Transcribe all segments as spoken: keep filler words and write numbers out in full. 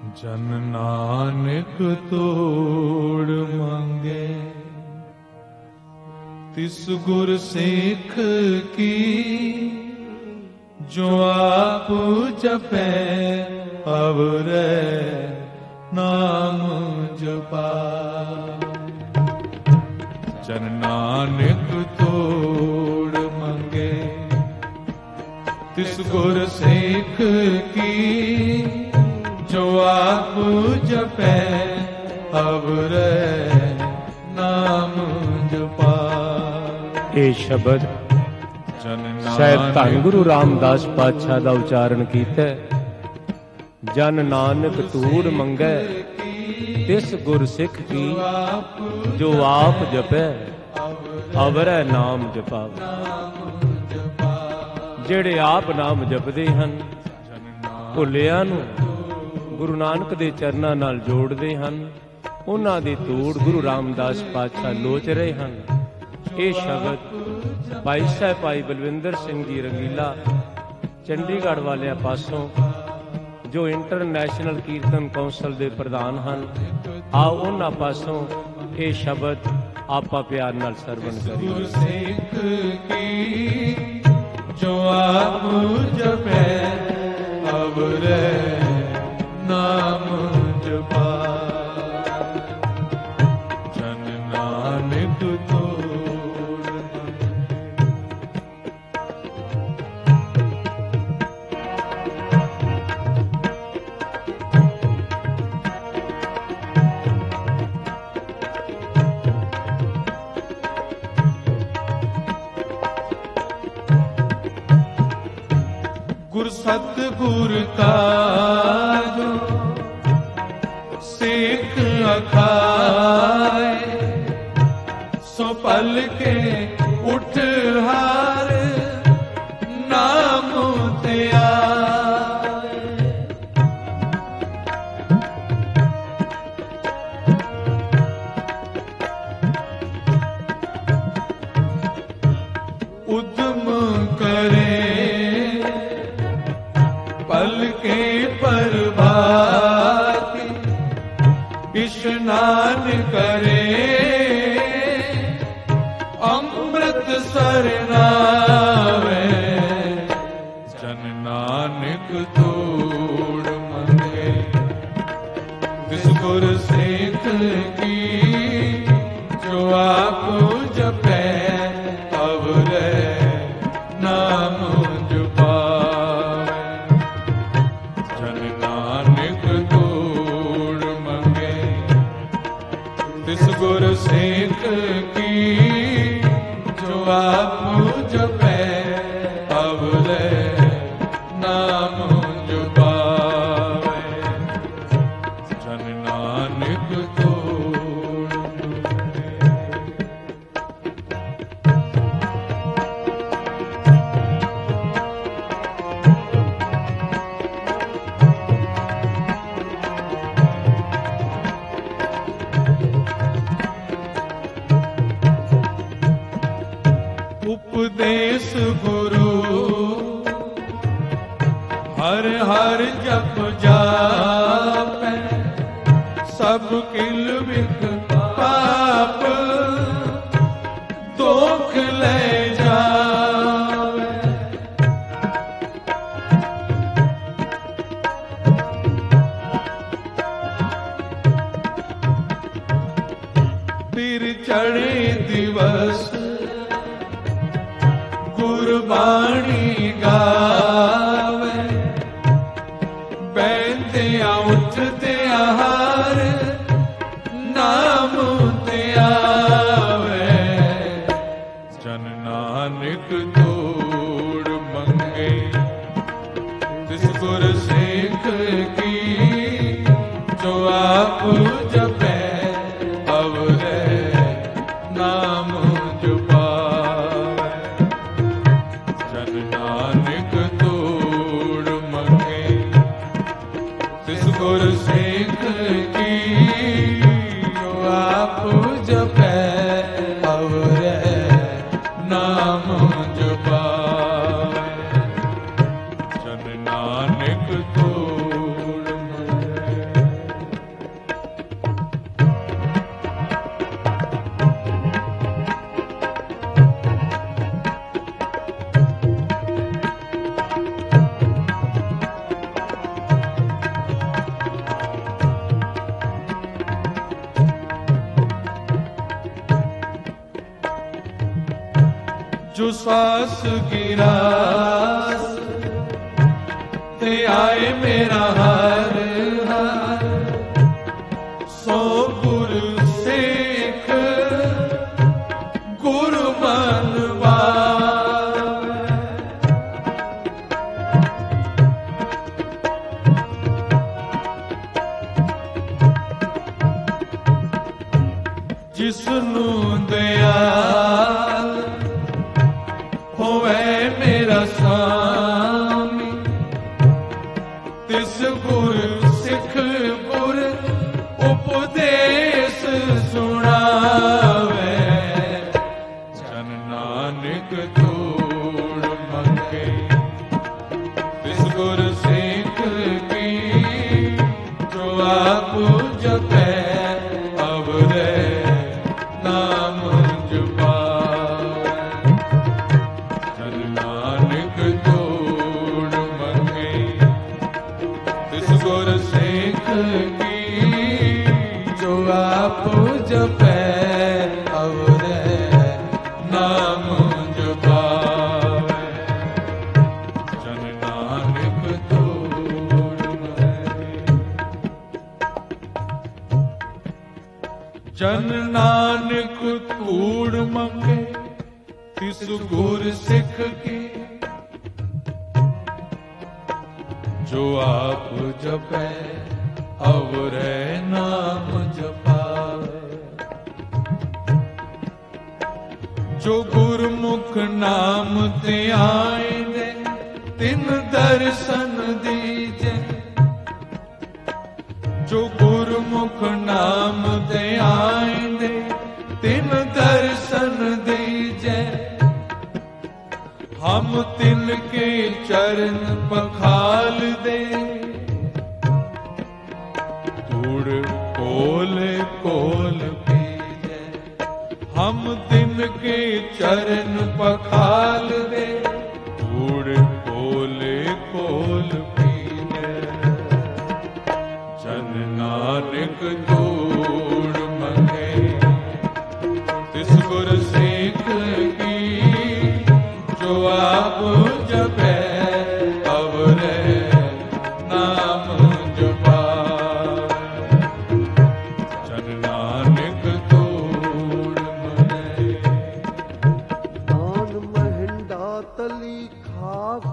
जन नानक तोड़ मांगे तिस गुर सिख की, जो आप जपै अवरै नाम जपा। जन नानक तोड़ मांगे तिस गुर सिख की, जो आप जपै अवरै नाम जपा। ਇਹ ਸ਼ਬਦ ਸਾਹਿਬ ਧੰਨ ਗੁਰੂ ਰਾਮਦਾਸ ਪਾਤਸ਼ਾਹ ਦਾ ਉਚਾਰਨ ਕੀਤਾ। ਜਨ ਨਾਨਕ ਤੂੜ ਮੰਗੈ ਤਿਸ ਗੁਰ ਸਿੱਖ ਕੀ, ਜੋ ਆਪ ਜਪੈ ਅਵਰੈ ਨਾਮ ਜਪਾਵੇ। ਜਿਹੜੇ ਆਪ ਨਾਮ ਜਪਦੇ ਹਨ, ਭੁੱਲਿਆਂ ਨੂੰ ਗੁਰੂ ਨਾਨਕ ਦੇ ਚਰਨਾਂ ਨਾਲ ਜੋੜਦੇ ਹਨ, ਉਹਨਾਂ ਦੀ ਤੂੜ ਗੁਰੂ ਰਾਮਦਾਸ ਪਾਤਸ਼ਾਹ ਲੋਚ ਰਹੇ ਹਨ। ਇਹ ਸ਼ਬਦ ਭਾਈ ਸਾਹਿਬ ਭਾਈ ਬਲਵਿੰਦਰ ਸਿੰਘ ਜੀ ਰੰਗੀਲਾ ਚੰਡੀਗੜ੍ਹ ਵਾਲਿਆਂ ਪਾਸੋਂ, ਜੋ ਇੰਟਰਨੈਸ਼ਨਲ ਕੀਰਤਨ ਕੌਂਸਲ ਦੇ ਪ੍ਰਧਾਨ ਹਨ, ਆਓ ਉਹਨਾਂ ਪਾਸੋਂ ਇਹ ਸ਼ਬਦ ਆਪਾ ਪਿਆਰ ਨਾਲ ਸਰਵਣ ਕਰੀਏ। ਸਿੱਖ ਕੀ ਜੋ ਆਪ ਜਪੈ ਅਵਰੈ ਨਾਮ ਜਪਾ। ਜਨ ਨਾਨਕ गुर सतगुर का जो सिख अखाए, सो पल के उठ हार नाम त्याए। उद्यम करे पल के प्रभाति, स्नान करे अमृत सर नावे। जन नानक तोड़ मंगे तिस गुर सिख की, जो आप जपै अवरै नाम जपा। गुर सिख की जो आप जपै अवरै नाम जपावे। जन नानक तोड़ उपदेश गुरु हर हर जप जापै, सब किल विख पाप दोख ले जावे। तिर चढ़े दिवस गुरबाणी गावे, बैठिया उठदिया हार नाम त्यावे। जन नानक तोड़ मंगे तिस गुर सिख की, जो आप जपै अवरै नाम जपा। गुर सिख की जो आप जपै अवरै नाम जपावे। जन नानक तोड़ जो श्वास की रास ते आए मेरा हर हर सो गुरु सिख गुरु मन पावे। जिसनू दयाल होवे मेरा स्वामी तिस गुर सिख गुर उपदेश सुनावे। जन नानक धूड़ मंगे तिस गुर सिख की जो आप जपै अवरे नाम जपावे। जन नानक धूड़ मंगे तिस गुर सिख की जो आप जपै अवरे नाम जपावे। जन नानक धूड़ मंगे जन नानक धूड़ मंगे तिस गुर सिख की जो आप जपै अवरे नाम जपावे। जो गुरमुख नाम ते आए तिन दर्शन दीजे। जो गुरमुख नाम ते आए तिन दर्शन दीजे। हम तिनके चरण पखाल दे धूड़ कोल कोल पीजे। हम तिनके चरण पखाल दे धूड़ कोल कोल पीजे। जन नानक धूड़ मंगे तिस गुर सिख की जो आप जपै अवरे नाम जपावे। जन नानक धूड़ मंगे दान महिंडा तली खाक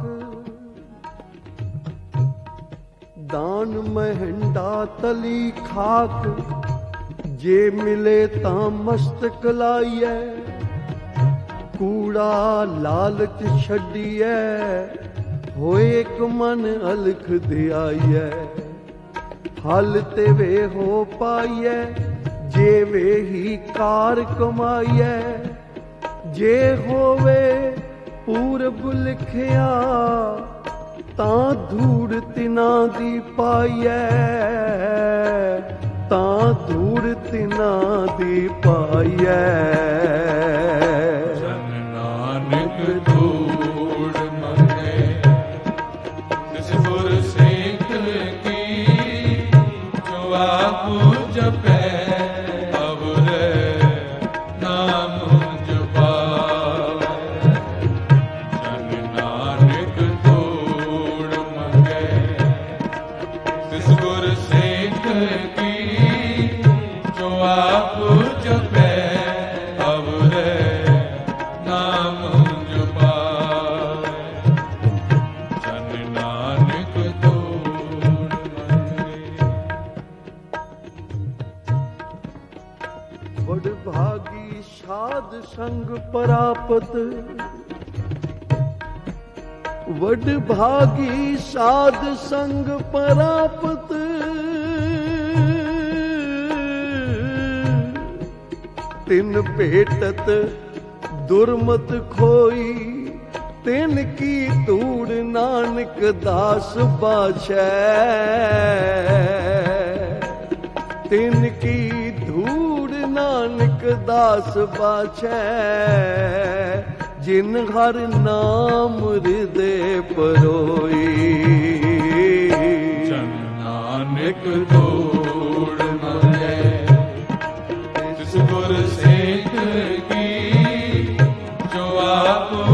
दान महिंडा तली खाक जे मिले तां मस्तक लाइए। कूड़ा लालच छड्डिए होए एक मन अलख धियाइए। हल ते वे हो पाइए जे वे ही कार कमाइए। जे होवे पूरब लिखिया तां धूड़ तिना दी पाइए। तां धूड़ तिना दी पाइए। जन नानक धूड़ मंगे तिस गुर सिख की जो आप जपै अवरे नाम जपावे। जन नानक धूड़ मंगे तिस गुर सिख की जो आप जपै अवरे नाम जपावे। जन नानक धूड़ मंगे बड़ भागी साध संग परापत। वड भागी साध संग परापत। तिन भेटत दुर्मत खोई तिन की धूड़ नानक दास बाछै। तिन की धूड़ नानक दास बाछै। जिन हर नाम हृदय परोई। जन नानक धूड़ मंगे तिस गुर सिख की जो आप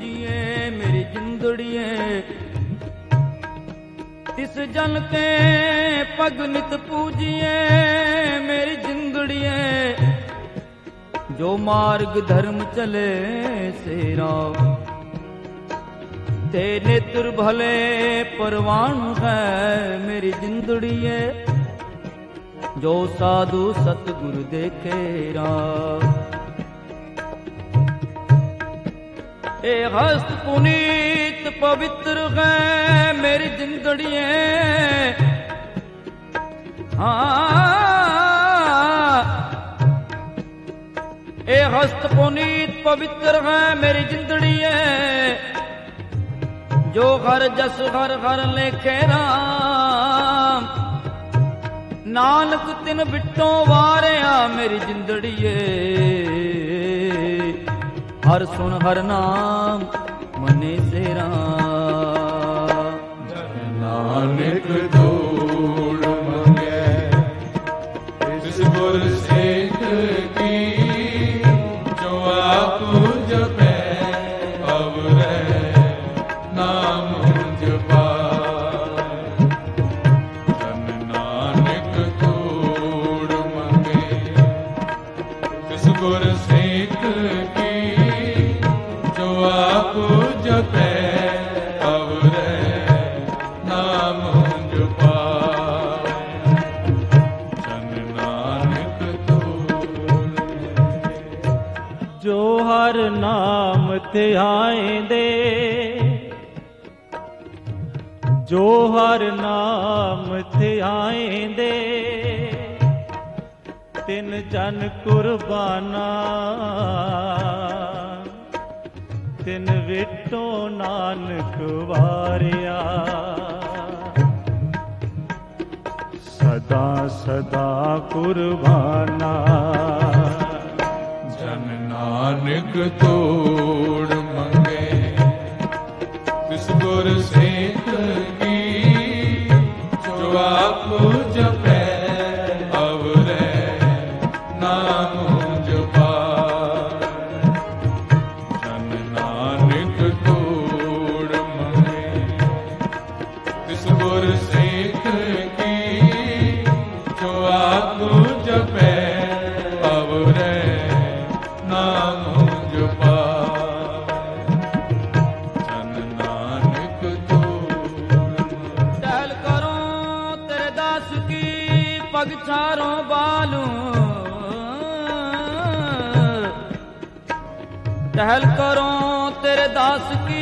पूजिए मेरी जिंदड़िए, तिस जन के पग नित पूजिए मेरी जिंदड़िए, जो मार्ग धर्म चले से राम, ते नेत्र भले परवान है मेरी जिंदड़िए, जो साधु सतगुरु देखे राम। ए हस्त पुनीत पवित्र है मेरी जिंदड़िए, हाँ ए हस्त पुनीत पवित्र है मेरी जिंदड़िए, जो हर जस हर हर लेखे राम, नानक तिन बिट्टों वारिया मेरी जिंदड़िए, हर सुन हर नाम मने से राम। नानक धूड़ मंगे जिस गुर सेठ की, जो आप जपे अवरे नाम जपाए। जन नानक धूड़ मंगे जिस गुर सेठ की, जो आप जपे अवरे नाम जपाए। जन नानक धूड़ जो हर नाम ध्याएंदे, जो हर नाम ध्याएंदे, तिन जन कुर्बाना, तिन विटो नानक वारिया, सदा सदा कुर्बाना। जन नानक तोड़ मंगे तिस गुर सेठ की, जो आप जपे अवरे नाम जपाए। जन नानक तोड़ मंगे तिस गुर सेठ की, जो आप जपे अवरे नाम जपाए। जन नानक तोड़ टहल करो तेरे दास की पग चारों बालू, टहल करो तेरे दास की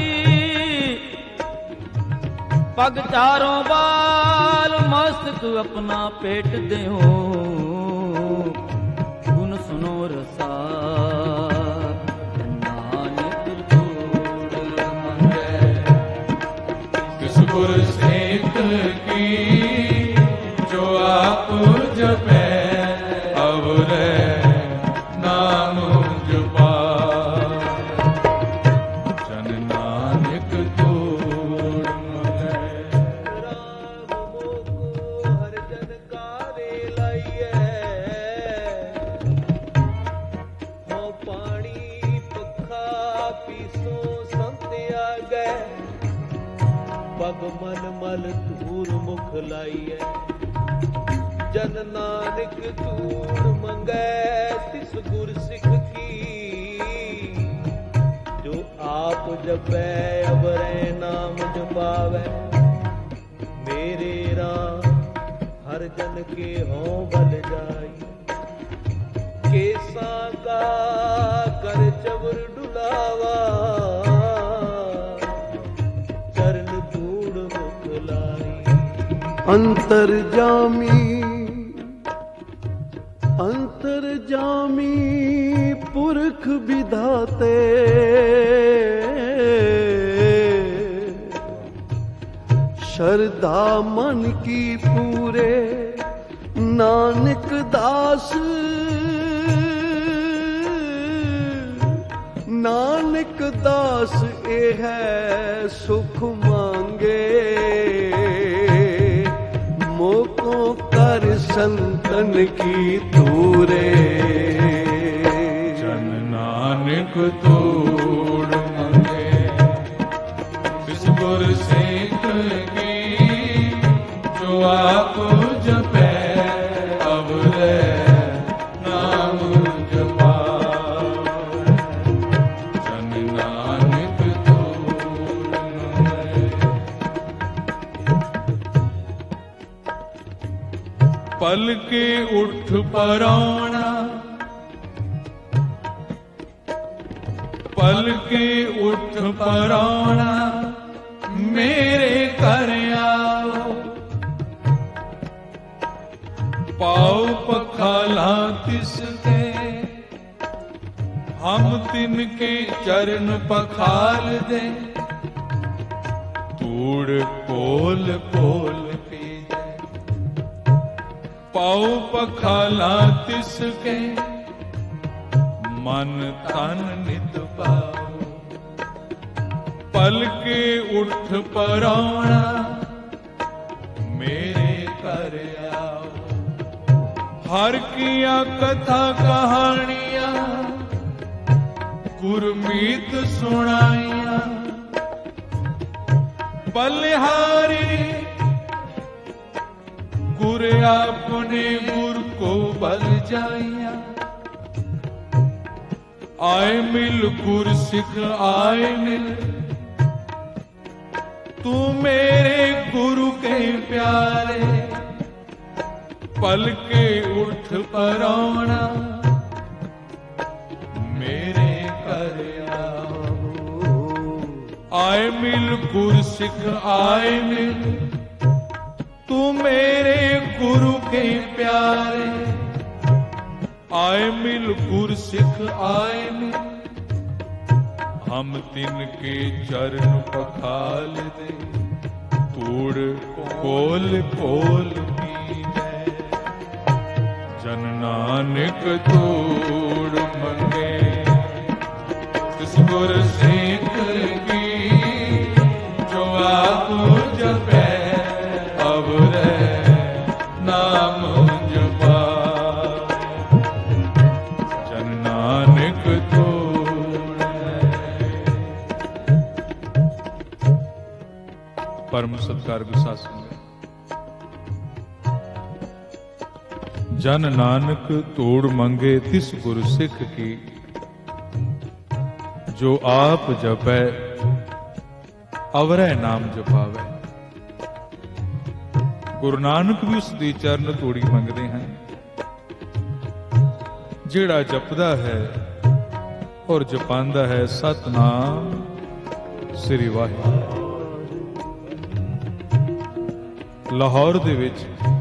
पग चारों बाल, मस्तक अपना पेट दे हो गुन सुनो रसा। नानक तोड़ मंगे तिस गुर सेठ की, जो आप जपे अवरे नाम जपाए। जन नानक तोड़ मंगे हर जन कारे लाइए, हो पानी पखा पीसो संत आगे, पग मन मल धूर मुख लाइए। जन नानक धूड़ मंगे तिस गुर सिख की, जो आप जपे अवरे नाम जपावे। मेरे राम हर जन के हों बल जाई, केसा का कर चवर डुलावा, चरण धूड़ मुख लाई। अंतर्जामी अंतर्जामी पुरख विधाते, श्रद्धा मन की पूरे नानक दास। नानक दास ए है सुख मांगे, मोको कर संतन की तूरे। जन नानक तोड़ मंगे जो आप जपै अवरै नाम जपावै जन नानक तोड़ पल के उठ परौना पल के उठ परौना मेरे घर आओ पाओ पखाला तिसके हम तिनके चरण पखाल दे तूड़ कोल कोल पी दे पाओ पखाला तिसके मन तन नित पाओ पल के उठ परौना मेरे घर आओ हर किया कथा कहानियां गुरमीत सुनाइया बलिहारी गुर आपने गुर को बल जाइया आए मिल गुर सिख आए मिल तू मेरे गुरु के प्यारे पल के उठ परौना मेरे घर आओ आए मिल गुर सिख आए मिल तू मेरे गुरु के प्यारे आए मिल गुर सिख आए मिल हम तिनके चरण पखाल दे तूड़ कोल कोल पीवै जन नानक तूड़ मंगे तिस गुर सिख की जो आप जपै अवरै नाम परम सत्कार विसास जन नानक तोड़ मंगे तिस गुरु सिख की जो आप जपै अवरै नाम जपावै गुरु नानक भी उस दी चरण तोड़ी मंगते हैं जेड़ा जपदा है और जपांदा है सतनाम श्री वाहिगुरू लाहौर ਦੇ ਵਿੱਚ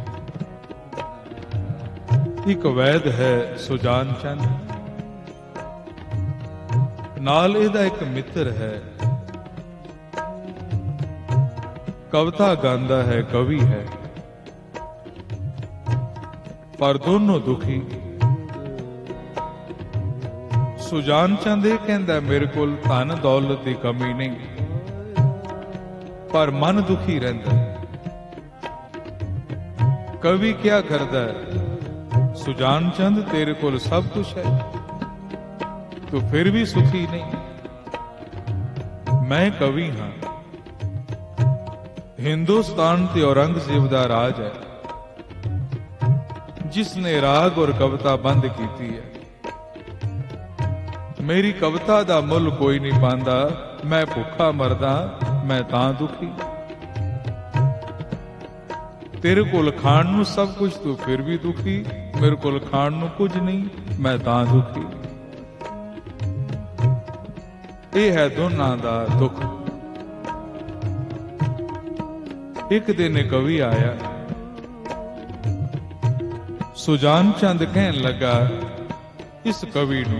ਇੱਕ ਵੈਦ ਹੈ ਸੁਜਾਨ ਚੰਦ ਨਾਲ ਇਹਦਾ ਇੱਕ ਮਿੱਤਰ ਹੈ ਕਵਿਤਾ ਗਾਉਂਦਾ ਹੈ ਕਵੀ ਹੈ ਪਰ ਦੋਨੋਂ ਦੁਖੀ ਸੁਜਾਨ ਚੰਦ ਇਹ ਕਹਿੰਦਾ ਮੇਰੇ ਕੋਲ ਧਨ ਦੌਲਤ ਦੀ ਕਮੀ ਨਹੀਂ ਪਰ ਮਨ ਦੁਖੀ ਰਹਿੰਦਾ कवि क्या करता है सुजान चंद तेरे को सब कुछ है तो फिर भी सुखी नहीं मैं कवि हां हिंदुस्तान ते औरंगजेब दा राज है जिसने राग और कविता बंद की है मेरी कविता दा मुल कोई नहीं पांदा मैं भुखा मरदा मैं तां दुखी तेरे कोल खाण नूं सब कुछ तू फिर भी दुखी मेरे कोल खाण नूं कुछ नहीं मैं तां दुखी ਇਹ ਹੈ ਦੋਨਾਂ ਦਾ ਦੁੱਖ ਇੱਕ ਦਿਨ ਕਵੀ ਆਇਆ ਸੁਜਾਨ ਚੰਦ ਕਹਿਣ ਲੱਗਾ ਇਸ ਕਵੀ ਨੂੰ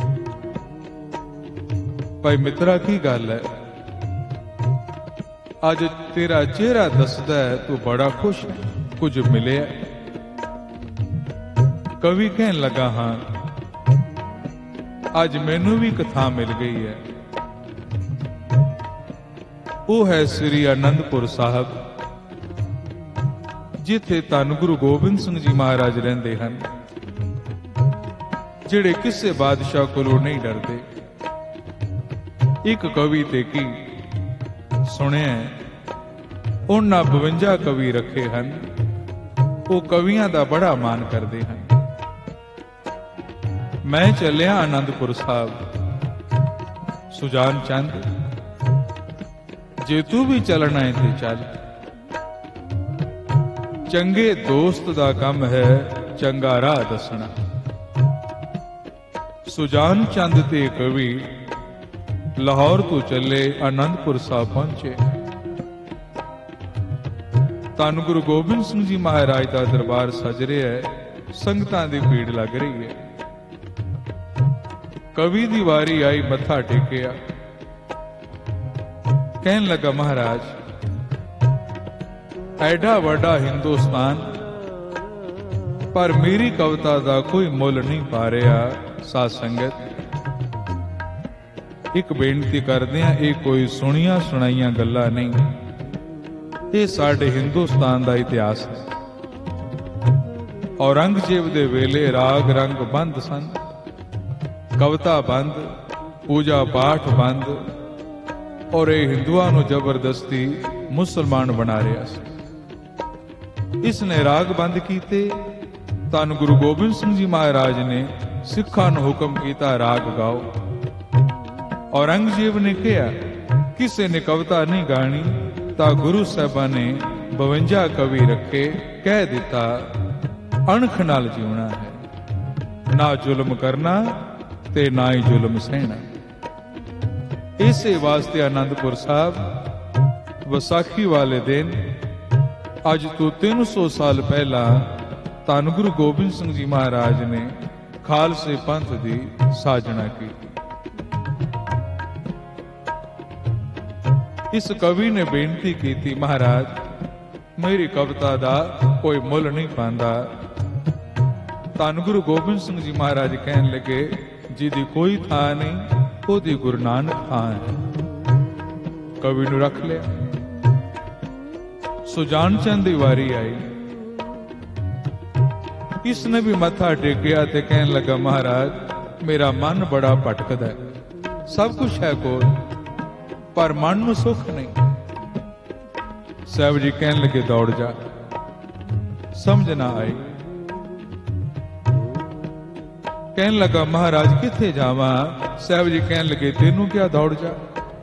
ਭਾਈ ਮਿੱਤਰਾ ਕੀ ਗੱਲ ਹੈ ਅੱਜ तेरा चेहरा दसदा है तू बड़ा खुश कुछ मिले कवि कहन लगा हाँ आज मैनू भी कथा मिल गई है वो है श्री आनंदपुर साहब जिथे धन गुरु गोबिंद सिंह जी महाराज रहंदे हन जिहड़े किसे बादशाह कोलों नहीं डरदे एक कवि ते की सुनिया ਉਹਨਾਂ ਬਵੰਜਾ ਕਵੀ ਰੱਖੇ ਹਨ। ਉਹ ਕਵੀਆਂ ਦਾ ਬੜਾ ਮਾਣ ਕਰਦੇ ਹਨ। ਮੈਂ ਚੱਲਿਆ ਆਨੰਦਪੁਰ ਸਾਹਿਬ। ਸੁਜਾਨ ਚੰਦ, ਜੇ ਤੂੰ ਵੀ ਚੱਲਣਾ ਹੈ ਤੇ ਚੱਲ। ਚੰਗੇ ਦੋਸਤ ਦਾ ਕੰਮ ਹੈ ਚੰਗਾ ਰਾਹ ਦੱਸਣਾ। ਸੁਜਾਨ ਚੰਦ ਤੇ ਕਵੀ ਲਾਹੌਰ ਤੋਂ ਚੱਲੇ ਆਨੰਦਪੁਰ ਸਾਹਿਬ ਪਹੁੰਚੇ। ਧੰਨ ਗੁਰੂ ਗੋਬਿੰਦ ਸਿੰਘ ਜੀ ਮਹਾਰਾਜ ਦਾ ਦਰਬਾਰ ਸਜ ਰਿਹਾ ਹੈ। ਸੰਗਤਾਂ ਦੀ ਭੀੜ ਲੱਗ ਰਹੀ ਹੈ। ਕਵੀ ਦੀ ਵਾਰੀ ਆਈ, ਮੱਥਾ ਟੇਕਿਆ। ਕਹਿਣ ਲੱਗਾ, ਮਹਾਰਾਜ, ਐਡਾ ਵੱਡਾ ਹਿੰਦੁਸਤਾਨ, ਪਰ ਮੇਰੀ ਕਵਿਤਾ ਦਾ ਕੋਈ ਮੁੱਲ ਨਹੀਂ ਪਾ ਰਿਹਾ। ਸਾਧ ਸੰਗਤ, ਇੱਕ ਬੇਨਤੀ ਕਰਦੇ ਆ, ਇਹ ਕੋਈ ਸੁਣੀਆਂ ਸੁਣਾਈਆਂ ਗੱਲਾਂ ਨਹੀਂ, ਇਹ ਸਾਡੇ ਹਿੰਦੁਸਤਾਨ ਦਾ ਇਤਿਹਾਸ ਹੈ। ਔਰੰਗਜ਼ੇਬ ਦੇ ਵੇਲੇ ਰਾਗ ਰੰਗ ਬੰਦ ਸਨ, ਕਵਿਤਾ ਬੰਦ, ਪੂਜਾ ਪਾਠ ਬੰਦ, ਔਰ ਇਹ ਹਿੰਦੂਆਂ ਨੂੰ ਜ਼ਬਰਦਸਤੀ ਮੁਸਲਮਾਨ ਬਣਾ ਰਿਹਾ ਸੀ। ਇਸ ਨੇ ਰਾਗ ਬੰਦ ਕੀਤੇ। ਧੰਨ ਗੁਰੂ ਗੋਬਿੰਦ ਸਿੰਘ ਜੀ ਮਹਾਰਾਜ ਨੇ ਸਿੱਖਾਂ ਨੂੰ ਹੁਕਮ ਕੀਤਾ, ਰਾਗ ਗਾਓ। ਔਰੰਗਜ਼ੇਬ ਨੇ ਕਿਹਾ, ਕਿਸੇ ਨੇ ਕਵਿਤਾ ਨਹੀਂ ਗਾਣੀ, ਤਾਂ ਗੁਰੂ ਸਾਹਿਬਾਂ ਨੇ ਬਵੰਜਾ ਕਵੀ ਰੱਖੇ। ਕਹਿ ਦਿੱਤਾ, ਅਣਖ ਨਾਲ ਜਿਉਣਾ ਹੈ, ਨਾ ਜ਼ੁਲਮ ਕਰਨਾ ਤੇ ਨਾ ਹੀ ਜ਼ੁਲਮ ਸਹਿਣਾ। ਇਸੇ ਵਾਸਤੇ ਆਨੰਦਪੁਰ ਸਾਹਿਬ ਵਿਸਾਖੀ ਵਾਲੇ ਦਿਨ, ਅੱਜ ਤੋਂ ਤਿੰਨ ਸੌ ਸਾਲ ਪਹਿਲਾਂ, ਧੰਨ ਗੁਰੂ ਗੋਬਿੰਦ ਸਿੰਘ ਜੀ ਮਹਾਰਾਜ ਨੇ ਖਾਲਸੇ ਪੰਥ ਦੀ ਸਾਜਣਾ ਕੀਤੀ। ਇਸ ਕਵੀ ਨੇ ਬੇਨਤੀ ਕੀਤੀ, ਮਹਾਰਾਜ, ਮੇਰੀ ਕਵਿਤਾ ਦਾ ਕੋਈ ਮੁੱਲ ਨਹੀਂ ਪਾਉਂਦਾ। ਧੰਨ ਗੁਰੂ ਗੋਬਿੰਦ ਸਿੰਘ ਜੀ ਮਹਾਰਾਜ ਕਹਿਣ ਲੱਗੇ, ਜਿਹਦੀ ਕੋਈ ਥਾਂ ਨਹੀਂ, ਉਹਦੀ ਗੁਰੂ ਨਾਨਕ ਥਾਂ ਹੈ। ਕਵੀ ਨੂੰ ਰੱਖ ਲਿਆ। ਸੁਜਾਨ ਚੰਦ ਦੀ ਵਾਰੀ ਆਈ। ਇਸ ਨੇ ਵੀ ਮੱਥਾ ਟੇਕਿਆ ਤੇ ਕਹਿਣ ਲੱਗਾ, ਮਹਾਰਾਜ, ਮੇਰਾ ਮਨ ਬੜਾ ਭਟਕਦਾ ਹੈ, ਸਭ ਕੁਝ ਹੈ ਕੋਲ, ਪਰ ਮਨ ਨੂੰ ਸੁੱਖ ਨਹੀਂ। ਸਾਹਿਬ ਜੀ ਕਹਿਣ ਲੱਗੇ, ਦੌੜ ਜਾ। ਸਮਝ ਨਾ ਆਈ। ਕਹਿਣ ਲੱਗਾ, ਮਹਾਰਾਜ ਕਿੱਥੇ ਜਾਵਾਂ? ਸਾਹਿਬ ਜੀ ਕਹਿਣ ਲੱਗੇ, ਤੈਨੂੰ ਕਿਆ, ਦੌੜ ਜਾ।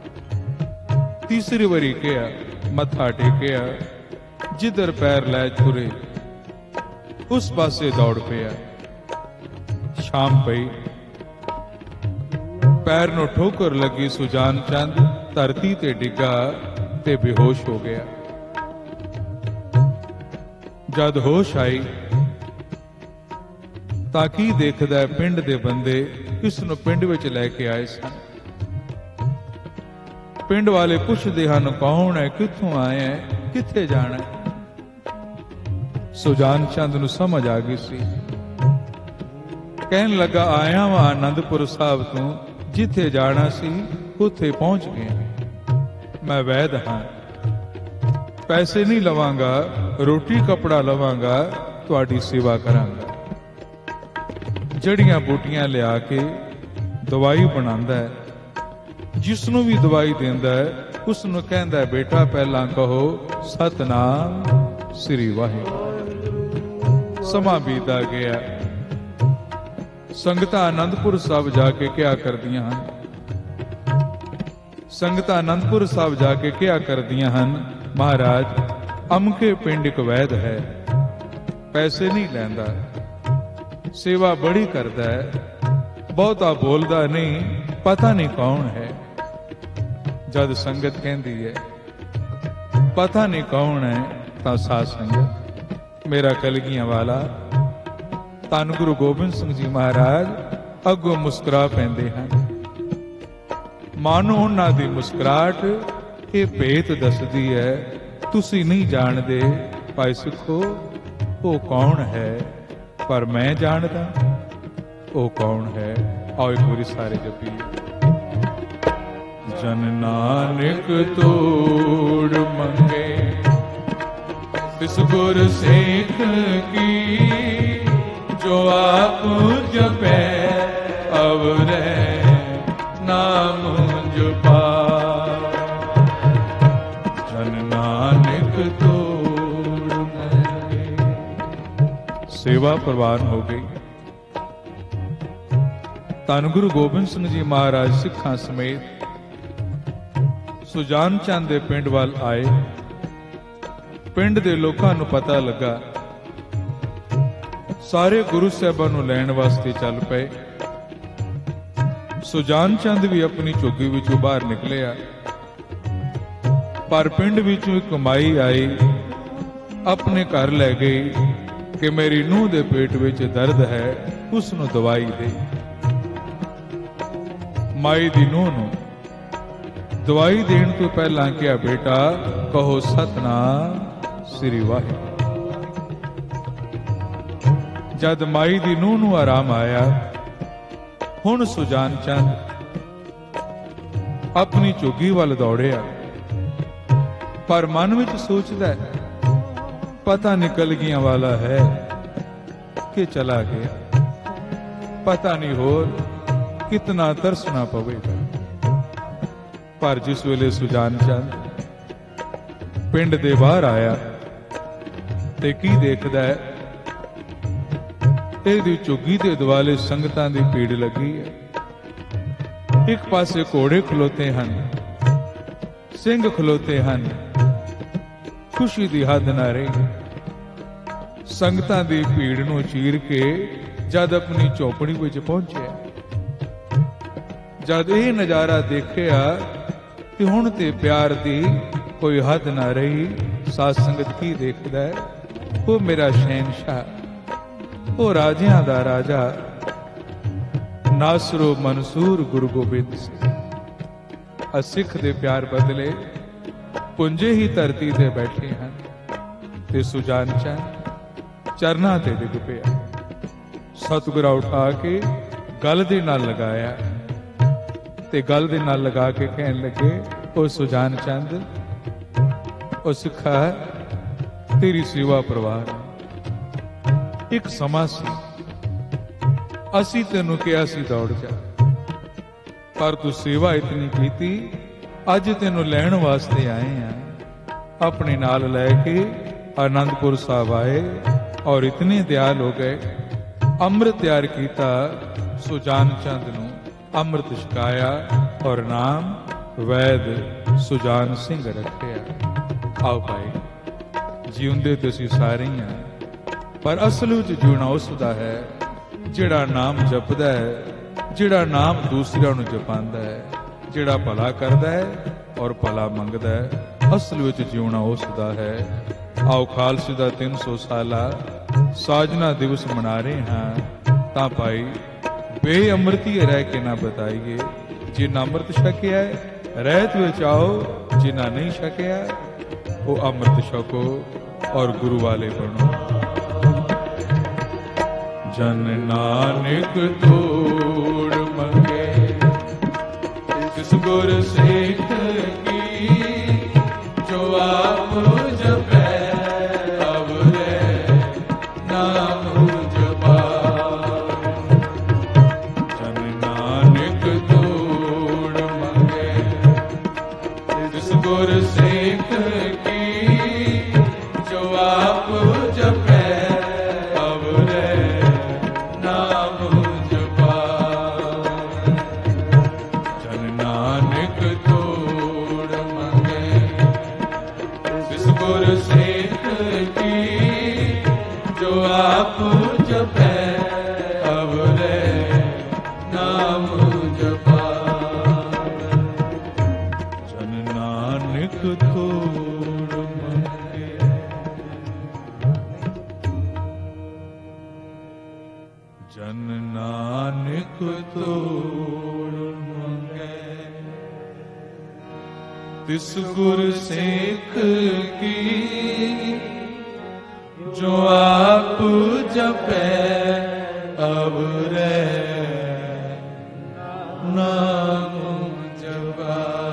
ਤੀਸਰੀ ਵਾਰੀ ਕਿਹਾ, ਮੱਥਾ ਟੇਕਿਆ, ਜਿੱਧਰ ਪੈਰ ਲੈ ਤੁਰੇ ਉਸ ਪਾਸੇ ਦੌੜ ਪਿਆ। ਸ਼ਾਮ ਪਈ, ਪੈਰ ਨੂੰ ਠੋਕਰ ਲੱਗੀ। ਸੁਜਾਨ ਚੰਦ ਧਰਤੀ ਤੇ ਡਿੱਗਾ ਤੇ ਬੇਹੋਸ਼ ਹੋ ਗਿਆ। ਜਦ ਹੋਸ਼ ਆਈ ਤਾਂ ਕੀ ਦੇਖਦਾ, ਪਿੰਡ ਦੇ ਬੰਦੇ ਇਸ ਨੂੰ ਪਿੰਡ ਵਿੱਚ ਲੈ ਕੇ ਆਏ ਸਨ। ਪਿੰਡ ਵਾਲੇ ਪੁੱਛਦੇ ਹਨ, ਕੌਣ ਹੈ, ਕਿੱਥੋਂ ਆਇਆ ਹੈ, ਕਿੱਥੇ ਜਾਣਾ ਹੈ? ਸੁਜਾਨ ਚੰਦ ਨੂੰ ਸਮਝ ਆ ਗਈ ਸੀ। ਕਹਿਣ ਲੱਗਾ, ਆਇਆ ਵਾਂ ਆਨੰਦਪੁਰ ਸਾਹਿਬ ਤੋਂ, ਜਿੱਥੇ ਜਾਣਾ ਸੀ ਉੱਥੇ ਪਹੁੰਚ ਗਿਆ। ਮੈਂ ਵੈਦ ਹਾਂ, ਪੈਸੇ ਨਹੀਂ ਲਵਾਂਗਾ, ਰੋਟੀ ਕੱਪੜਾ ਲਵਾਂਗਾ, ਤੁਹਾਡੀ ਸੇਵਾ ਕਰਾਂਗਾ। ਜੜੀਆਂ ਬੂਟੀਆਂ ਲਿਆ ਕੇ ਦਵਾਈ ਬਣਾਉਂਦਾ ਹੈ। ਜਿਸ ਨੂੰ ਵੀ ਦਵਾਈ ਦਿੰਦਾ ਹੈ, ਉਸ ਨੂੰ ਕਹਿੰਦਾ, ਬੇਟਾ ਪਹਿਲਾਂ ਕਹੋ ਸਤਨਾਮ ਸ੍ਰੀ ਵਾਹਿਗੁਰੂ। ਸਮਾਂ ਬੀਤਦਾ ਗਿਆ। ਸੰਗਤਾਂ ਆਨੰਦਪੁਰ ਸਾਹਿਬ ਜਾ ਕੇ ਕਿਹਾ ਕਰਦੀਆਂ ਹਨ ਸੰਗਤਾਂ ਆਨੰਦਪੁਰ ਸਾਹਿਬ ਜਾ ਕੇ ਕਿਹਾ ਕਰਦੀਆਂ ਹਨ, ਮਹਾਰਾਜ, ਅਮਕੇ ਪਿੰਡ ਇੱਕ ਵੈਦ ਹੈ, ਪੈਸੇ ਨਹੀਂ ਲੈਂਦਾ, ਸੇਵਾ ਬੜੀ ਕਰਦਾ ਹੈ, ਬਹੁਤਾ ਬੋਲਦਾ ਨਹੀਂ, ਪਤਾ ਨਹੀਂ ਕੌਣ ਹੈ। ਜਦ ਸੰਗਤ ਕਹਿੰਦੀ ਹੈ ਪਤਾ ਨਹੀਂ ਕੌਣ ਹੈ, ਤਾਂ ਸਾਧ ਸੰਗਤ, ਮੇਰਾ ਕਲਗੀਆਂ ਵਾਲਾ ਧੰਨ ਗੁਰੂ ਗੋਬਿੰਦ ਸਿੰਘ ਜੀ ਮਹਾਰਾਜ ਅੱਗੋਂ ਮੁਸਕਰਾ ਪੈਂਦੇ ਹਨ। ਮਾਨੋ ਉਹਨਾਂ ਦੀ ਮੁਸਕਰਾਹਟ ਇਹ ਭੇਤ ਦੱਸਦੀ ਹੈ, ਤੁਸੀਂ ਨਹੀਂ ਜਾਣਦੇ ਭਾਈ ਸਿੱਖੋ ਉਹ ਕੌਣ ਹੈ, ਪਰ ਮੈਂ ਜਾਣਦਾ ਉਹ ਕੌਣ ਹੈ। ਆਓ ਇੱਕ ਵਾਰੀ ਸਾਰੇ ਜਪੀਏ। ਜਨ ਨਾਨਕ ਤੋੜ ਮੰਗੇ ਤਿਸ ਗੁਰ ਸੇਖ ਕੀ, ਜੋ ਆਪ ਜਪੈ ਅਵਰੈ ਨਾਮ ਜਪਾ। ਜਨ ਨਾਨਕ ਸੇਵਾ ਪ੍ਰਵਾਨ ਹੋ ਗਈ। ਧੰਨ ਗੁਰੂ ਗੋਬਿੰਦ ਸਿੰਘ ਜੀ ਮਹਾਰਾਜ ਸਿੱਖਾਂ ਸਮੇਤ ਸੁਜਾਨ ਚੰਦ ਦੇ ਪਿੰਡ ਵੱਲ ਆਏ। ਪਿੰਡ ਦੇ ਲੋਕਾਂ ਨੂੰ ਪਤਾ ਲੱਗਾ, ਸਾਰੇ ਗੁਰੂ ਸਾਹਿਬਾਂ ਨੂੰ ਲੈਣ ਵਾਸਤੇ ਚੱਲ ਪਏ। ਸੁਜਾਨ ਚੰਦ ਵੀ ਆਪਣੀ ਝੁੱਗੀ ਵਿੱਚੋਂ ਬਾਹਰ ਨਿਕਲਿਆ, ਪਰ ਪਿੰਡ ਵਿੱਚੋਂ ਇੱਕ ਮਾਈ ਆਈ, ਆਪਣੇ ਘਰ ਲੈ ਗਈ ਕਿ ਮੇਰੀ ਨੂੰਹ ਦੇ ਪੇਟ ਵਿੱਚ ਦਰਦ ਹੈ, ਉਸ ਨੂੰ ਦਵਾਈ ਦੇ। ਮਾਈ ਦੀ ਨੂੰਹ ਨੂੰ ਦਵਾਈ ਦੇਣ ਤੋਂ ਪਹਿਲਾਂ ਕਿਹਾ, ਬੇਟਾ ਕਹੋ ਸਤਨਾਮ ਸ੍ਰੀ ਵਾਹਿਗੁਰੂ। ਜਦ ਮਾਈ ਦੀ ਨੂੰਹ ਨੂੰ ਆਰਾਮ ਆਇਆ, ਹੁਣ ਸੁਜਾਨ ਚੰਦ ਆਪਣੀ ਝੁੱਗੀ ਵੱਲ ਦੌੜਿਆ, ਪਰ ਮਨ ਵਿੱਚ ਸੋਚਦਾ ਪਤਾ ਨਿਕਲ ਗਿਆ ਵਾਲਾ ਹੈ ਕਿ ਚਲਾ ਗਿਆ, ਪਤਾ ਨਹੀਂ ਹੋਰ ਕਿਤਨਾ ਤਰਸਣਾ ਪਵੇਗਾ। ਪਰ ਜਿਸ ਵੇਲੇ ਸੁਜਾਨ ਚੰਦ ਪਿੰਡ ਦੇ ਬਾਹਰ ਆਇਆ ਤੇ ਕੀ ਦੇਖਦਾ ਹੈ, ਇਹਦੀ ਝੁੱਗੀ ਦੇ ਦੁਆਲੇ ਸੰਗਤਾਂ ਦੀ ਭੀੜ ਲੱਗੀ ਹੈ। ਇੱਕ ਪਾਸੇ ਘੋੜੇ ਖਲੋਤੇ ਹਨ, ਸਿੰਘ ਖਲੋਤੇ ਹਨ, ਖੁਸ਼ੀ ਦੀ ਹੱਦ ਨਾ ਰਹੀ। ਸੰਗਤਾਂ ਦੀ ਭੀੜ ਨੂੰ ਚੀਰ ਕੇ ਜਦ ਆਪਣੀ ਝੋਪੜੀ ਵਿੱਚ ਪਹੁੰਚਿਆ, ਜਦ ਇਹ ਨਜ਼ਾਰਾ ਦੇਖਿਆ ਤੇ ਹੁਣ ਤੇ ਪਿਆਰ ਦੀ ਕੋਈ ਹੱਦ ਨਾ ਰਹੀ। ਸਾਧ ਸੰਗਤ ਕੀ ਦੇਖਦਾ ਹੈ, ਉਹ ਮੇਰਾ ਸ਼ਹਿਨਸ਼ਾਹ, ਉਹ ਰਾਜਿਆਂ ਦਾ ਰਾਜਾ, ਨਾਸਰੋ ਮਨਸੂਰ ਗੁਰੂ ਗੋਬਿੰਦ ਸਿੰਘ। ਅਸਿੱਖ ਦੇ ਪਿਆਰ ਬਦਲੇ ਪੁੰਜੇ ਹੀ ਧਰਤੀ ਤੇ ਬੈਠੇ ਹਨ। ਤੇ ਸੁਜਾਨ ਚੰਦ ਚਰਨਾਂ ਤੇ ਡਿੱਗ ਪਿਆ, ਸਤਿਗੁਰਾਂ ਉਠਾ ਕੇ ਗਲ ਦੇ ਨਾਲ ਲਗਾਇਆ ਤੇ ਗਲ ਦੇ ਨਾਲ ਲਗਾ ਕੇ ਕਹਿਣ ਲੱਗੇ, ਉਹ ਸੁਜਾਨ ਚੰਦ, ਉਹ ਸਿੱਖਾ ਤੇਰੀ ਸੇਵਾ ਪ੍ਰਵਾਨ। ਇੱਕ ਸਮਾਂ ਸੀ ਅਸੀਂ ਤੈਨੂੰ ਕਿਹਾ ਸੀ ਦੌੜ ਜਾ, ਪਰ ਤੂੰ ਸੇਵਾ ਇਤਨੀ ਕੀਤੀ, ਅੱਜ ਤੈਨੂੰ ਲੈਣ ਵਾਸਤੇ ਆਏ ਆ। ਆਪਣੇ ਨਾਲ ਲੈ ਕੇ ਆਨੰਦਪੁਰ ਸਾਹਿਬ ਆਏ ਔਰ ਇਤਨੇ ਦਿਆਲ ਹੋ ਗਏ, ਅੰਮ੍ਰਿਤ ਤਿਆਰ ਕੀਤਾ, ਸੁਜਾਨ ਚੰਦ ਨੂੰ ਅੰਮ੍ਰਿਤ ਛਕਾਇਆ ਔਰ ਨਾਮ ਵੈਦ ਸੁਜਾਨ ਸਿੰਘ ਰੱਖਿਆ। ਆਓ ਭਾਈ, ਜਿਉਂਦੇ ਤੇ ਅਸੀਂ ਸਾਰੇ ਹੀ ਆ, ਪਰ ਅਸਲ ਵਿੱਚ ਜਿਉਣਾ ਉਸ ਦਾ ਹੈ ਜਿਹੜਾ ਨਾਮ ਜਪਦਾ ਹੈ, ਜਿਹੜਾ ਨਾਮ ਦੂਸਰਿਆਂ ਨੂੰ ਜਪਾਉਂਦਾ ਹੈ, ਜਿਹੜਾ ਭਲਾ ਕਰਦਾ ਹੈ ਔਰ ਭਲਾ ਮੰਗਦਾ ਹੈ। ਅਸਲ ਵਿੱਚ ਜਿਉਣਾ ਉਸ ਦਾ ਹੈ। ਆਓ ਖਾਲਸੇ ਦਾ ਤਿੰਨ ਸੌ ਸਾਲਾ ਸਾਜਨਾ ਦਿਵਸ ਮਨਾ ਰਹੇ ਹਾਂ, ਤਾਂ ਭਾਈ ਬੇਅਮਰਤੀ ਰਹਿ ਕੇ ਨਾ ਬਤਾਈਏ। ਜਿਨ੍ਹਾਂ ਅੰਮ੍ਰਿਤ ਛਕਿਆ ਰਹਿਤ ਵਿੱਚ ਆਓ, ਜਿਨ੍ਹਾਂ ਨਹੀਂ ਛਕਿਆ ਉਹ ਅੰਮ੍ਰਿਤ ਛਕੋ ਔਰ ਗੁਰੂ ਵਾਲੇ ਬਣੋ। ਜਨ ਨਾਨਕ ਤੋੜ ਮੰਗੇ ਤਿਸ ਗੁਰ ਸੇਖ ਕੀ, ਜੋ ਆਪ ਜਪੈ ਅਵਰੇ ਨਾਮ ਜਪਾਏ। ਜਨ ਨਾਨਕ ਤੋੜ ਮੰਗੇ ਤਿਸ ਗੁਰ ਸੇਖ ਕੀ, ਜੋ ਆਪ ਜਪੈ ਆਪ ਜਪੈ ਅਵਰੇ ਨਾਮ ਜਪਾਏ। ਜਨ ਨਾਨਕ ਤੋੜ ਮੰਗੇ, ਜਨ ਨਾਨਕ ਤੋੜ ਮੰਗੇ, ਤਿਸ ਗੁਰ ਸੇਖ ਕੀ, ਜੋ ਆਪ ਜਪੈ ਅਵਰੇ ਨਾਮ ਜਪਾਏ।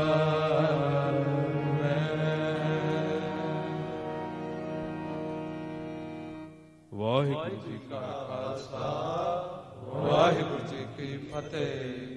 ਵਾਹਿਗੁਰੂ ਜੀ ਕਾ ਖਾਲਸਾ, ਵਾਹਿਗੁਰੂ ਜੀ ਕੀ ਫਤਿਹ।